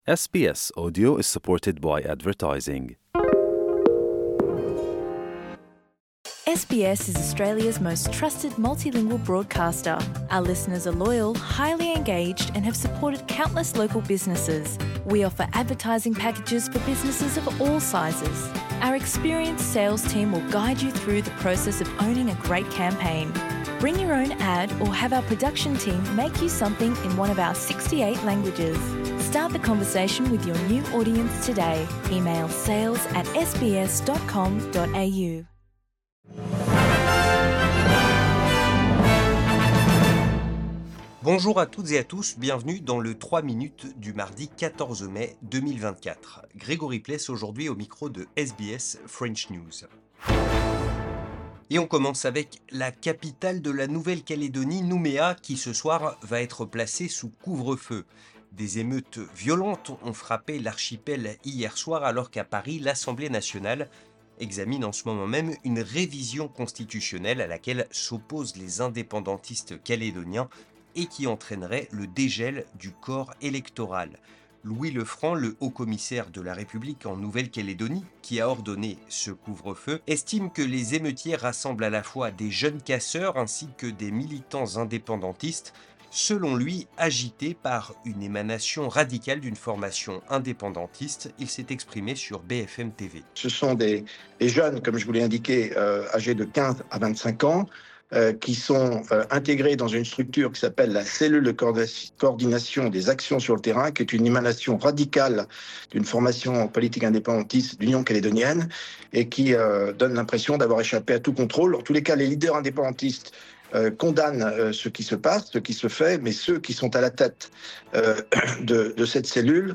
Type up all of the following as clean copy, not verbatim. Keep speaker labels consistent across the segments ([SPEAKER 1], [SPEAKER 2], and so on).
[SPEAKER 1] SBS Audio is supported by advertising.
[SPEAKER 2] SBS is Australia's most trusted multilingual broadcaster. Our listeners are loyal, highly engaged, and have supported countless local businesses. We offer advertising packages for businesses of all sizes. Our experienced sales team will guide you through the process of owning a great campaign. Bring your own ad or have our production team make you something in one of our 68 languages. Start the conversation with your new audience today. Email sales@sbs.com.au.
[SPEAKER 3] Bonjour à toutes et à tous, bienvenue dans le 3 minutes du mardi 14 mai 2024. Grégory Pless aujourd'hui au micro de SBS French News. Et on commence avec la capitale de la Nouvelle-Calédonie, Nouméa, qui ce soir va être placée sous couvre-feu. Des émeutes violentes ont frappé l'archipel hier soir alors qu'à Paris, l'Assemblée nationale examine en ce moment même une révision constitutionnelle à laquelle s'opposent les indépendantistes calédoniens et qui entraînerait le dégel du corps électoral. Louis Lefranc, le haut-commissaire de la République en Nouvelle-Calédonie, qui a ordonné ce couvre-feu, estime que les émeutiers rassemblent à la fois des jeunes casseurs ainsi que des militants indépendantistes, selon lui agités par une émanation radicale d'une formation indépendantiste. Il s'est exprimé sur BFM TV.
[SPEAKER 4] Ce sont des jeunes, comme je vous l'ai indiqué, âgés de 15 à 25 ans, qui sont intégrés dans une structure qui s'appelle la cellule de coordination des actions sur le terrain, qui est une émanation radicale d'une formation politique indépendantiste d'Union calédonienne et qui donne l'impression d'avoir échappé à tout contrôle. En tous les cas, les leaders indépendantistes condamnent ce qui se passe, ce qui se fait, mais ceux qui sont à la tête de cette cellule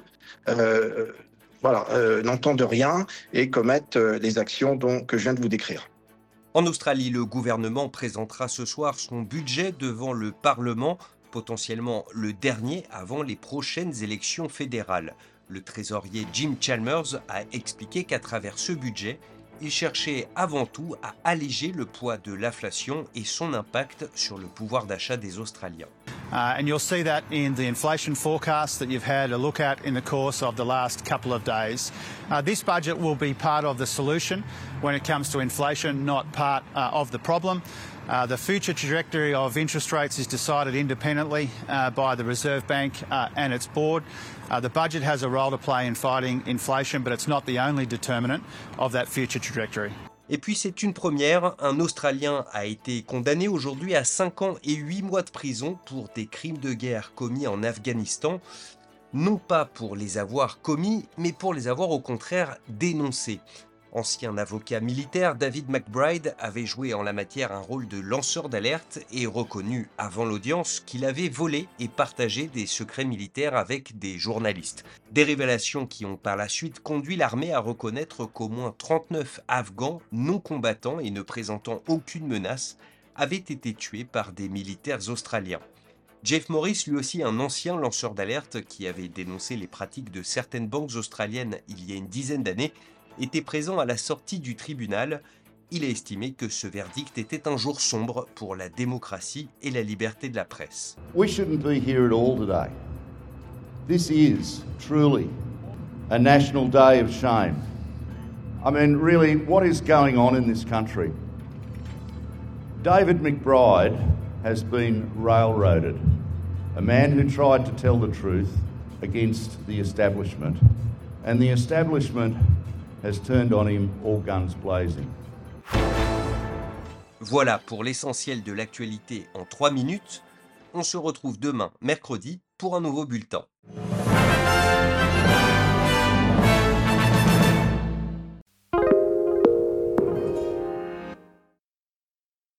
[SPEAKER 4] n'entendent rien et commettent les actions que je viens de vous décrire.
[SPEAKER 3] En Australie, le gouvernement présentera ce soir son budget devant le Parlement, potentiellement le dernier avant les prochaines élections fédérales. Le trésorier Jim Chalmers a expliqué qu'à travers ce budget, il cherchait avant tout à alléger le poids de l'inflation et son impact sur le pouvoir d'achat des Australiens.
[SPEAKER 5] And you'll see that in the inflation forecast that you've had a look at in the course of the last couple of days. This budget will be part of the solution when it comes to inflation, not part of the problem. The future trajectory of interest rates is decided independently by the Reserve Bank and its board. The budget has a role to play in fighting inflation, but it's not the only determinant of that future trajectory.
[SPEAKER 3] Et puis c'est une première, un Australien a été condamné aujourd'hui à 5 ans et 8 mois de prison pour des crimes de guerre commis en Afghanistan, non pas pour les avoir commis, mais pour les avoir au contraire dénoncés. Ancien avocat militaire, David McBride avait joué en la matière un rôle de lanceur d'alerte et reconnu avant l'audience qu'il avait volé et partagé des secrets militaires avec des journalistes. Des révélations qui ont par la suite conduit l'armée à reconnaître qu'au moins 39 Afghans non combattants et ne présentant aucune menace avaient été tués par des militaires australiens. Jeff Morris, lui aussi un ancien lanceur d'alerte qui avait dénoncé les pratiques de certaines banques australiennes il y a une dizaine d'années, était présent à la sortie du tribunal. Il a estimé que ce verdict était un jour sombre pour la démocratie et la liberté de la presse.
[SPEAKER 6] We shouldn't be here at all today. This is truly a national day of shame. I mean, really, what is going on in this country? David McBride has been railroaded, a man who tried to tell the truth against the establishment, and the establishment has turned on him, all guns blazing.
[SPEAKER 3] Voilà pour l'essentiel de l'actualité en 3 minutes. On se retrouve demain, mercredi, pour un nouveau bulletin.